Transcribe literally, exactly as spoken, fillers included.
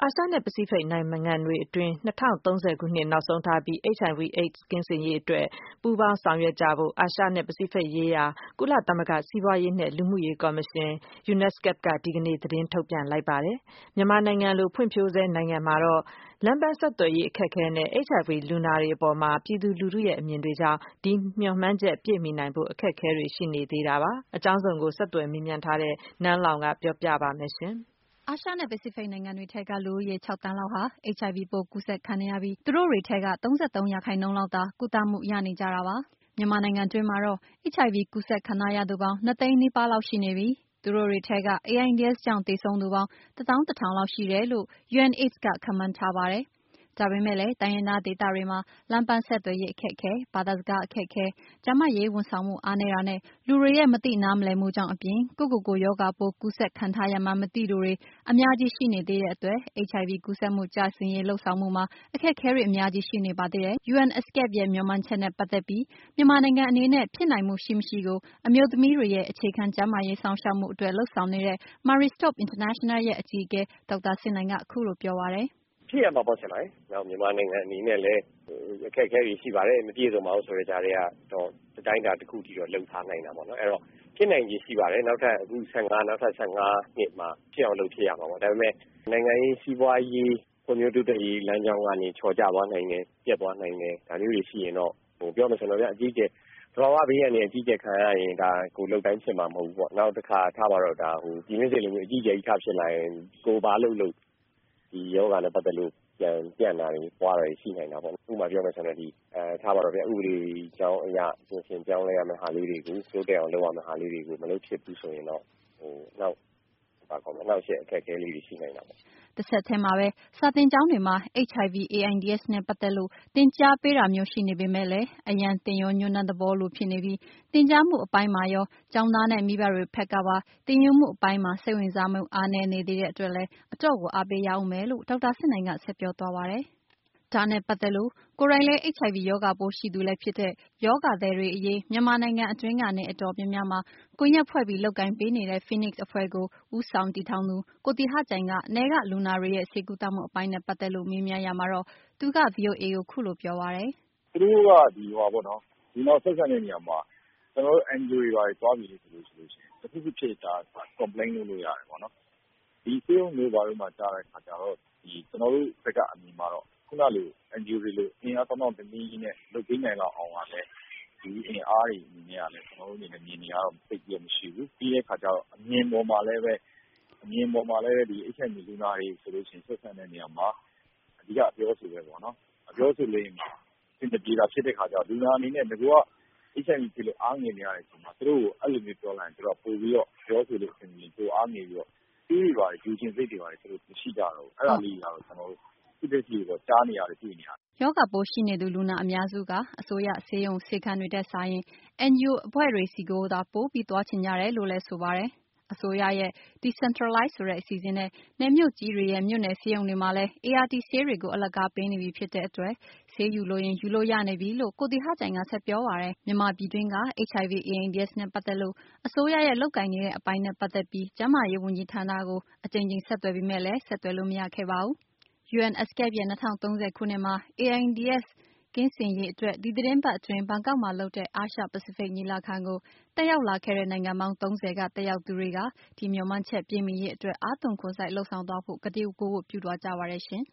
အာရှနဲ့ပစိဖိတ်နိုင်ငံတွေအတွင်း၂၀၃၀ခုနှစ်နောက်ဆုံးထားပြီး H I V AIDS ကင်းစင်ရေးအတွက်ပူးပေါင်းဆောင်ရွက်ကြဖို့ အာရှနဲ့ပစိဖိတ်ရေးရာကုလသမဂ္ဂစီးပွားရေးနဲ့လူမှုရေးကော်မရှင် ယူနက်စကပ် ကဒီကနေ့သတင်းထုတ်ပြန်လိုက်ပါတယ်။ မြန်မာနိုင်ငံလိုဖွံ့ဖြိုးဆဲနိုင်ငံမှာတော့ လမ်းပန်းဆက်သွယ်ရေးအခက်အခဲနဲ့ H I V လူနာတွေအပေါ်ပြည်သူလူထုရဲ့အမြင်တွေကြောင့် ဒီမျှော်မှန်းချက်ပြည့်မီနိုင်ဖို့အခက်အခဲတွေရှိနေသေးတာပါ။ အကြောင်းစုံကိုဆက်သွယ်မေးမြန်းထားတဲ့နန်းလောင်ဝ်ကပြောပြပါမယ်။အာရှနဲ့ပစိဖိတ်နိုင်ငံတွေထဲက လူဦးရေ ၆ သန်းလောက်ဟာ H I V ပိုးကူးစက်ခံနေရပြီး သူတို့တွေထဲက ၃၃ ရာခိုင်နှုန်းလောက်သာ ကုသမှုရနေကြတာပါ။ မြန်မာနိုင်ငံတွင်းမှာတော့ H I V ကူးစက်ခံထားရသူပေါင်း ၂ သိန်းနီးပါးလောက်ရှိနေပြီး သူတို့တွေထဲက AIDS ကြောင့်သေဆုံးသူပေါင်း တစ်သောင်းတစ်ထောင်လောက်ရှိတယ်လို့ UNAIDS ကခန့်မှန်းထားပါတယ်။ ဒါပေမဲ့လည်း တိုင်းရင်းသားဒေသတွေမှာ လမ်းပန်းဆက်သွယ်ရေးအခက်အခဲ၊ ဘာသာစကားအခက်အခဲ၊ ကျန်းမာရေးဝန်ဆောင်မှုအားနည်းတာနဲ့ လူတွေရဲ့မသိနားမလည်မှုကြောင့်အပြင် ကိုယ့်ကိုယ်ကိုရောဂါပိုးကူးစက်ခံထားရမှန်းမသိသူတွေ အများကြီးရှိနေသေးတဲ့အတွက် H I V ကူးစက်မှုကျဆင်းရေးလုပ်ဆောင်မှုမှာ အခက်အခဲတွေအများကြီးရှိနေပါသေးတယ်။ U N A S C E P ရဲ့မျှော်မှန်းချက်နဲ့ပတ်သက်ပြီး မြန်မာနိုင်ငံအနေနဲ့ ဖြစ်နိုင်မှုရှိမရှိကို အမျိုးသမီးတွေရဲ့အခြေခံကျန်းမာရေးစောင့်ရှောက်မှုအတွက်လုပ်ဆောင်နေတဲ့ Marie Stopes International ရဲ့အကြီးအကဲ ဒေါက်တာစစ်နိုင်က အခုလိုပြောပါတယ်။ "ဖြစ်ရမှာပေါ့ဆရာမရယ်။နောက်မြန်မာနိုင်ငံအနေနဲ့လည်းအခက်အခဲတွေရှိပါတယ်။မပြည့်စုံပါဘူးဆိုတဲ့ကြားထဲကတော့အတိုင်းအတာတစ်ခုထိတော့လုပ်ထားနိုင်တာပေါ့နော်။အဲ့တော့ဖြစ်နိုင်ခြေရှိပါတယ်။နောက်ထပ်အခု၁၅နောက်ထပ်၁၅နှစ်မှာဖြစ်အောင်လုပ်ဖြစ်ရမှာပေါ့။ဒါပေမဲ့နိုင်ငံရေးစီးပွားရေးဖွံ့ဖြိုးတိုးတက်ရေးလမ်းကြောင်းကနေချော်ကျသွားနိုင်တယ်၊ပျက်သွားနိုင်တယ်။ဒါမျိုးတွေရှိရင်တော့ဟိုပြောမယ်ဆိုရင်တော့ဗျအကြီးအကျယ်သဘာဝဘေးအန္တရာယ်အကြီးအကျယ်ခံရရင်ဒါကိုယ်လုပ်တိုင်းဖြစ်မှာမဟုတ်ဘူးပေါ့။နောက်တစ်ခါထားပါတော့ဒါဟိုပြည်တွင်းစစ်လိုမျိုးအကြီးအကျယ်ကြီးထဖြစ်လာရင်ကိုယ်ဘာလုပ်လို့ဒီယောဂနဲ့ပတ်သက်လို့ပြန်ပြန့်တာတွေပွားတာတွေရှိနိုင်တာပေါ့။ဥပမာပြောမယ်ဆိုရင်ဒီအဲထားပါတော့ဗျဥပဒေကြောင်းအရာပြင်ဆင်ပြောင်းလဲရမယ့်ဟာလေးတွေကိုတိုးတက်အောင်လုပ်ရမယ့်ဟာလေးတွေကိုမလုပ်ဖြစ်ဘူးဆိုရင်တော့ဟိုနောက်ဘာခေါ်မလဲနောက်ဆက်အခက်အခဲလေးတွေရှိနိုင်တာပေါ့။ " တဆက်ထဲမှာပဲ စာသင်ကျောင်းတွေမှာ H I V AIDS နဲ့ပတ်သက်လို့ သင်ကြားပေးတာမျိုးရှိနေပေမဲ့လည်း အရမ်းသင်ရိုးညွှန်းတမ်းသဘောလိုဖြစ်နေပြီး သင်ကြားမှုအပိုင်းမှာရော ကျောင်းသားနဲ့မိဘတွေဖက်ကပါ သင်ယူမှုအပိုင်းမှာစိတ်ဝင်စားမှုအားနည်းနေသေးတဲ့အတွက်လည်း အတော့်ကိုအားပေးရဦးမယ်လို့ ဒေါက်တာစစ်နိုင်ကဆက်ပြောသွားပါတယ်။ ဒါနဲ့ပတ်သက်လို့ ကိုယ်တိုင်လည်း H I V ရောဂါပိုးရှိသူလည်းဖြစ်တဲ့ ရောဂါသည်တွေအရေး မြန်မာနိုင်ငံအတွင်းက နယ်အတော်များများမှာ ကွန်ယက်ဖွဲ့ပြီးလုပ်ကိုင်ပေးနေတဲ့ Phoenix အဖွဲ့ကို ဦးဆောင်တည်ထောင်သူ ကိုသီဟချိုင်က နယ်ကလူနာတွေရဲ့ဆေးကုသမှုအပိုင်းနဲ့ပတ်သက်လို့မေးမြန်းရာမှာတော့ သူက ဗွီအိုအေကိုခုလိုပြောပါတယ်။ "သူတို့ကဒီဟိုပါပေါ့နော်ဒီနောက်ဆက်ဆံတဲ့နေရာမှာကျွန်တော်တို့ N G O တွေပါသွားပြီဆိုလို့ရှိရင်တခုခုဖြစ်တာ complain လုပ်လို့ရတယ်ပေါ့နော်။ဒီဆေးရုံမျိုးဘာလို့မှကြားတဲ့အခါကျတော့ဒီကျွန်တော်တို့ဘက်ကအမြင်မှာတော့ခုနလို N G O တွေလိုအင်အားတောင့်တောင့်တင်းတင်းနဲ့လုပ်ပေးနိုင်လောက်အောင်ကလည်းဒီအင်အားတွေအနေနဲ့ကလည်းကျွန်တော်တို့အနေနဲ့မြင်နေရတော့သိပ်ပြီးမရှိဘူး။ပြီးတဲ့အခါကျတော့အမြင်ပေါ်မှာလည်းပဲအမြင်ပေါ်မှာလည်းဒီ H I V လူနာတွေဆိုလို့ရှိရင်ဆက်ဆံတဲ့နေရာမှာအဓိကအပြောဆိုပဲပေါ့နော်။အပြောဆိုလေးမှာအဆင်ပြေတာဖြစ်တဲ့အခါကျတော့လူနာအနေနဲ့ငါက H I V ဖြစ်လို့အားငယ်နေရတဲ့အချိန်မှာသူတို့ကိုအဲ့လိုမျိုးပြောလိုက်ရင်သူတို့ပို့ပြီးတော့ပြောဆိုလို့အဆင်ပြေပိုအားငယ်ပြီးတော့တွေးတွေပါယူချင်စိတ်တွေပါသူတို့မရှိကြတော့ဘူး။အဲ့ဒါလေးတွေကတော့ကျွန်တော်တို့ခုထက်ထိတော့ကြားနေရတယ်တွေ့နေရတယ်။ " ရောဂါပိုးရှိနေသူလူနာအများစုက အစိုးရဆေးရုံဆေးခန်းတွေထက်စာရင် N G O အဖွဲ့တွေဆီကိုသာပိုပြီးသွားချင်ကြတယ်လို့လည်းဆိုပါတယ်။ အစိုးရရဲ့ Decentralize ဆိုတဲ့အစီအစဉ်နဲ့ နယ်မြို့ကြီးတွေရဲ့မြို့နယ်ဆေးရုံတွေမှာလည်း A R T ဆေးတွေကိုအလကားပေးနေပြီဖြစ်တဲ့အတွက် ဆေးယူလိုရင်ယူလို့ရနေပြီလို့ ကိုသီဟချိုင်ကဆက်ပြောပါတယ်။ မြန်မာပြည်တွင်းက H I V AIDS နဲ့ပတ်သက်လို့ အစိုးရရဲ့လုပ်ကိုင်နေတဲ့အပိုင်းနဲ့ပတ်သက်ပြီး ကျန်းမာရေးဝန်ကြီးဌာနကို အကြိမ်ကြိမ်ဆက်သွယ်ပေမဲ့လည်း ဆက်သွယ်လို့မရခဲ့ပါဘူး။ U N A S C E P ရဲ့ ၂၀၃၀ခုနှစ်မှာ AIDS ကင်းစင်ရေးအတွက် ဒီသီတင်းပတ်အတွင်း ဘန်ကောက်မှာလုပ်တဲ့ အာရှပစိဖိတ်ညီလာခံကို တက်ရောက်လာခဲ့တဲ့နိုင်ငံပေါင်း ၃၀ က တက်ရောက်သူတွေက ဒီမျှော်မှန်းချက်ပြည့်မီရေးအတွက် အားသွန်ခွန်စိုက်လုပ်ဆောင်သွားဖို့ ကတိကဝတ်ပြုသွားကြပါတယ်ရှင်